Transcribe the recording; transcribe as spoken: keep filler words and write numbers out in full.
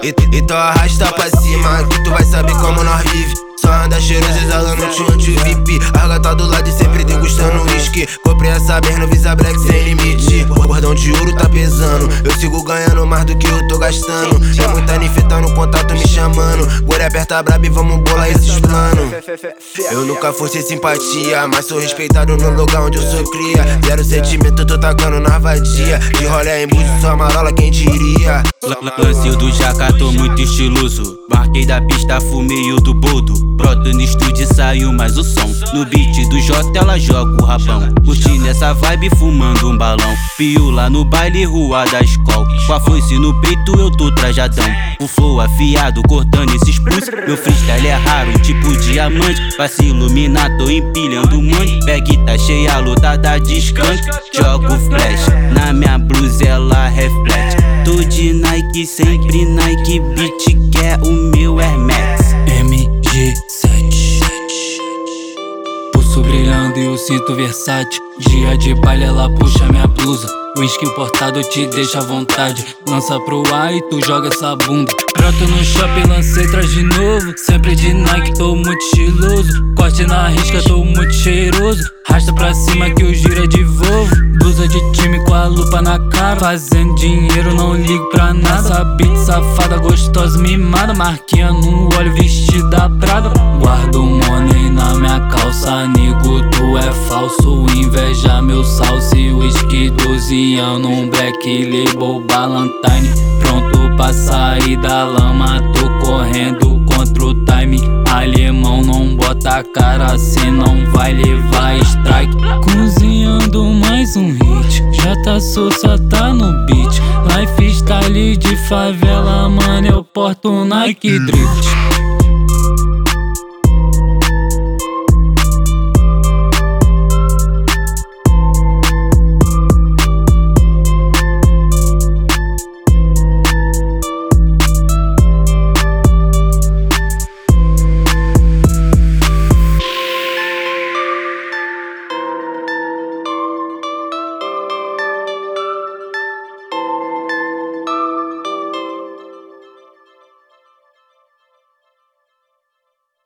E, então arrasta pra cima que tu vai saber como nós vive. Só anda cheiroso, exalando tchum-tchum V I P. A gata do lado e sempre degustando whisky. Comprei essa Berno, Visa Black sem limite. O cordão de ouro tá pesando, eu sigo ganhando mais do que eu tô gastando. É muita nifeta no contato me chamando. Guri aperta braba e vamos bolar esses planos. Eu nunca forcei simpatia, mas sou respeitado no lugar onde eu sou cria. Zero sentimento, tô tacando na vadia. De rolé em búzio, só marola, quem diria. Lance do Jaca, tô muito estiloso. Marquei da pista, fumei o do boldo. Broto no estúdio, saiu mais o som. No beat do J ela joga o rabão. Curtindo essa vibe, fumando um balão. Pio lá no baile, rua da escola. Com a foice no peito, eu tô trajadão. O flow afiado, cortando esses pulsos. Meu freestyle é raro, tipo diamante. Vai se iluminar, tô empilhando um monte. Bag tá cheia, lotada de skunk. Jogo flash, na minha blusa ela reflete. Tô de Nike, sempre Nike. Beat quer o meu Air Max M G sete. Pulso brilhando e o cinto versátil. Dia de baile ela puxa minha blusa. Whisky importado te deixa à vontade. Lança pro ar e tu joga essa bunda. Broto no shopping, lancei trás de novo. Sempre de Nike, tô muito estiloso. Corte na risca, tô muito cheiroso. Rasta pra cima que o giro é de Volvo. Blusa de time com a lupa na cara. Fazendo dinheiro, não ligo pra nada. Essa beat safada, gostosa, mimada. Marquinha no olho, vestida Prada. Guardo money na minha calça. Nego, tu é falso. Inveja meu salse. Whisky doze anos, um black label Ballantine. Pronto pra sair da lama. Tô correndo contra o time. Alemão não bota a cara, senão vai levar strike. Cozinhando mais um hit. Já tá Sousa, tá no beat. Lifestyle de favela, mano, eu porto Nike Drift.